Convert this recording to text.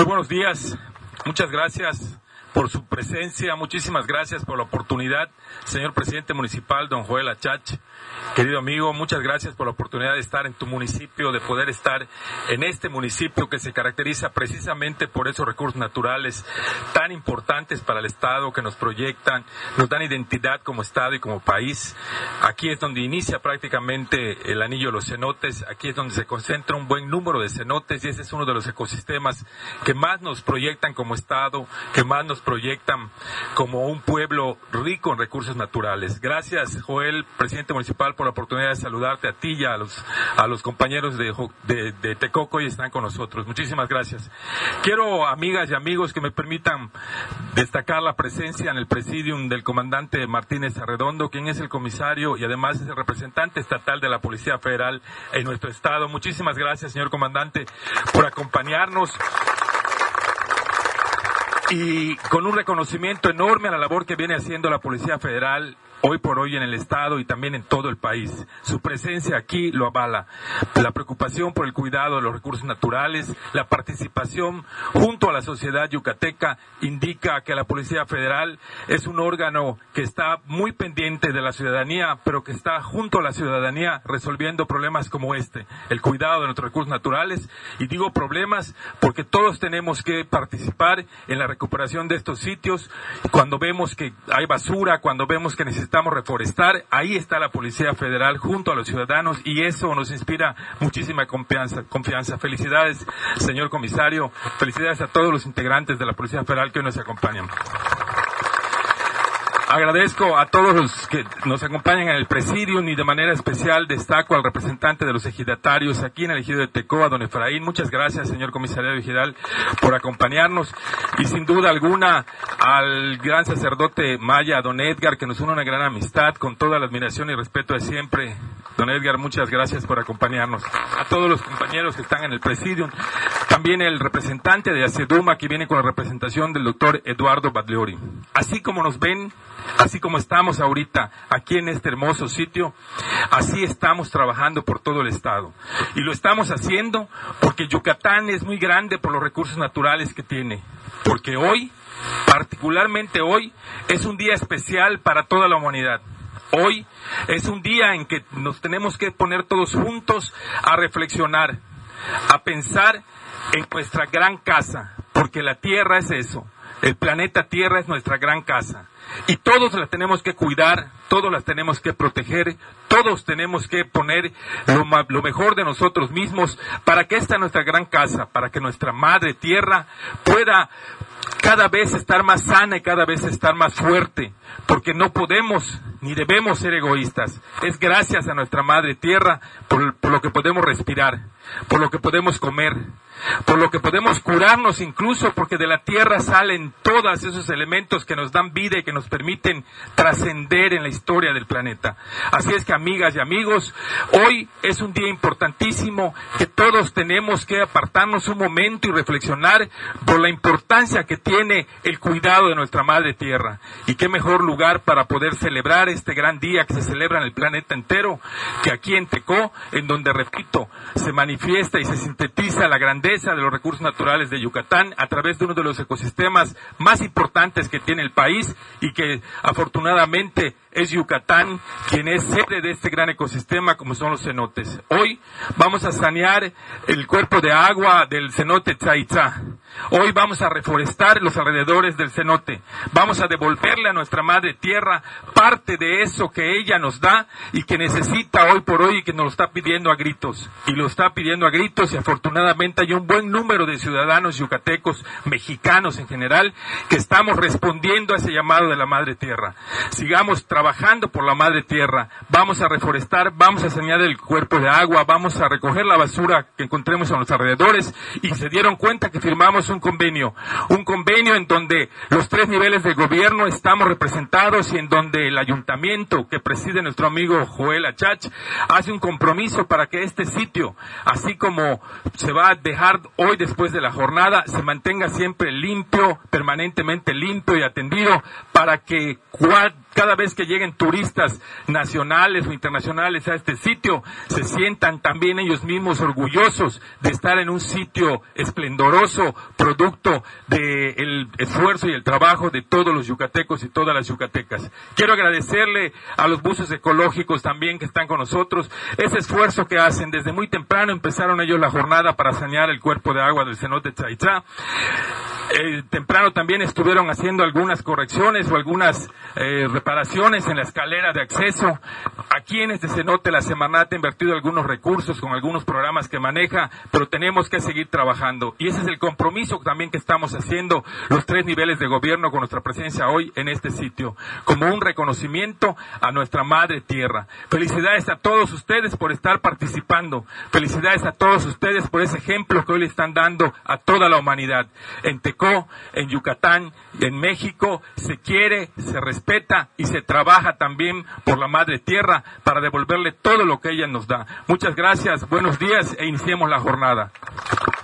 Muy buenos días, muchas gracias por su presencia, muchísimas gracias por la oportunidad, señor presidente municipal, don Joel Achach. Querido amigo, muchas gracias por la oportunidad de estar en tu municipio, de poder estar en este municipio que se caracteriza precisamente por esos recursos naturales tan importantes para el Estado, que nos proyectan, nos dan identidad como Estado y como país. Aquí es donde inicia prácticamente el anillo de los cenotes, aquí es donde se concentra un buen número de cenotes y ese es uno de los ecosistemas que más nos proyectan como Estado, que más nos proyectan como un pueblo rico en recursos naturales. Gracias, Joel, presidente municipal, por la oportunidad de saludarte a ti y a los compañeros de Tecoco y están con nosotros. Muchísimas gracias. Quiero, amigas y amigos, que me permitan destacar la presencia en el presidium del comandante Martínez Arredondo, quien es el comisario y además es el representante estatal de la Policía Federal en nuestro estado. Muchísimas gracias, señor comandante, por acompañarnos. Y con un reconocimiento enorme a la labor que viene haciendo la Policía Federal hoy por hoy en el Estado y también en todo el país. Su presencia aquí lo avala. La preocupación por el cuidado de los recursos naturales, la participación junto a la sociedad yucateca indica que la Policía Federal es un órgano que está muy pendiente de la ciudadanía, pero que está junto a la ciudadanía resolviendo problemas como este, el cuidado de nuestros recursos naturales. Y digo problemas porque todos tenemos que participar en la recuperación de estos sitios. Cuando vemos que hay basura, cuando vemos que necesitamos reforestar, ahí está la Policía Federal junto a los ciudadanos y eso nos inspira muchísima confianza. Felicidades, señor comisario, felicidades a todos los integrantes de la Policía Federal que hoy nos acompañan. Agradezco a todos los que nos acompañan en el presidium y de manera especial destaco al representante de los ejidatarios aquí en el ejido de Tecoa, don Efraín. Muchas gracias, señor comisario ejidal, por acompañarnos y sin duda alguna al gran sacerdote maya, don Edgar, que nos une una gran amistad con toda la admiración y respeto de siempre. Don Edgar, muchas gracias por acompañarnos. A todos los compañeros que están en el presidium, también el representante de Aceduma que viene con la representación del doctor Eduardo Badleori. Así como nos ven, así como estamos ahorita aquí en este hermoso sitio, así estamos trabajando por todo el estado. Y lo estamos haciendo porque Yucatán es muy grande por los recursos naturales que tiene. Porque hoy, particularmente hoy, es un día especial para toda la humanidad. Hoy es un día en que nos tenemos que poner todos juntos a reflexionar, a pensar en nuestra gran casa, porque la Tierra es eso. El planeta Tierra es nuestra gran casa. Y todos la tenemos que cuidar, todos las tenemos que proteger, todos tenemos que poner lo mejor de nosotros mismos para que esta nuestra gran casa, para que nuestra madre Tierra pueda cada vez estar más sana y cada vez estar más fuerte, porque no podemos ni debemos ser egoístas. Es gracias a nuestra madre Tierra por lo que podemos respirar, por lo que podemos comer, por lo que podemos curarnos incluso, porque de la tierra salen todos esos elementos que nos dan vida y que nos permiten trascender en la historia del planeta. Así es que, amigas y amigos, hoy es un día importantísimo que todos tenemos que apartarnos un momento y reflexionar por la importancia que tiene el cuidado de nuestra madre tierra. Y qué mejor lugar para poder celebrar este gran día que se celebra en el planeta entero que aquí en Tecó, en donde, repito, se manifiesta y se sintetiza la grandeza de los recursos naturales de Yucatán a través de uno de los ecosistemas más importantes que tiene el país y que afortunadamente es Yucatán quien es sede de este gran ecosistema como son los cenotes. Hoy vamos a sanear el cuerpo de agua del cenote Tzaitzá. Hoy vamos a reforestar los alrededores del cenote. Vamos a devolverle a nuestra madre tierra parte de eso que ella nos da y que necesita hoy por hoy y que nos lo está pidiendo a gritos. Y lo está pidiendo a gritos y afortunadamente hay un buen número de ciudadanos yucatecos, mexicanos en general, que estamos respondiendo a ese llamado de la madre tierra. Sigamos trabajando por la madre tierra. Vamos a reforestar, vamos a sanear el cuerpo de agua, vamos a recoger la basura que encontremos a los alrededores y se dieron cuenta que firmamos un convenio en donde los 3 niveles de gobierno estamos representados y en donde el ayuntamiento que preside nuestro amigo Joel Achach hace un compromiso para que este sitio, así como se va a dejar hoy después de la jornada, se mantenga siempre limpio, permanentemente limpio y atendido para que cada vez que lleguen turistas nacionales o internacionales a este sitio, se sientan también ellos mismos orgullosos de estar en un sitio esplendoroso, producto del esfuerzo y el trabajo de todos los yucatecos y todas las yucatecas. Quiero agradecerle a los buzos ecológicos también que están con nosotros, ese esfuerzo que hacen. Desde muy temprano empezaron ellos la jornada para sanear el cuerpo de agua del cenote Chaichá. Temprano también estuvieron haciendo algunas correcciones o algunas reparaciones en la escalera de acceso. Aquí en este cenote la Semarnat ha invertido algunos recursos con algunos programas que maneja, pero tenemos que seguir trabajando. Y ese es el compromiso también que estamos haciendo los 3 niveles de gobierno con nuestra presencia hoy en este sitio, como un reconocimiento a nuestra madre tierra. Felicidades a todos ustedes por estar participando. Felicidades a todos ustedes por ese ejemplo que hoy le están dando a toda la humanidad. En Tecó, en Yucatán, en México, se quiere, se respeta y se trabaja también por la madre tierra para devolverle todo lo que ella nos da. Muchas gracias, buenos días e iniciemos la jornada.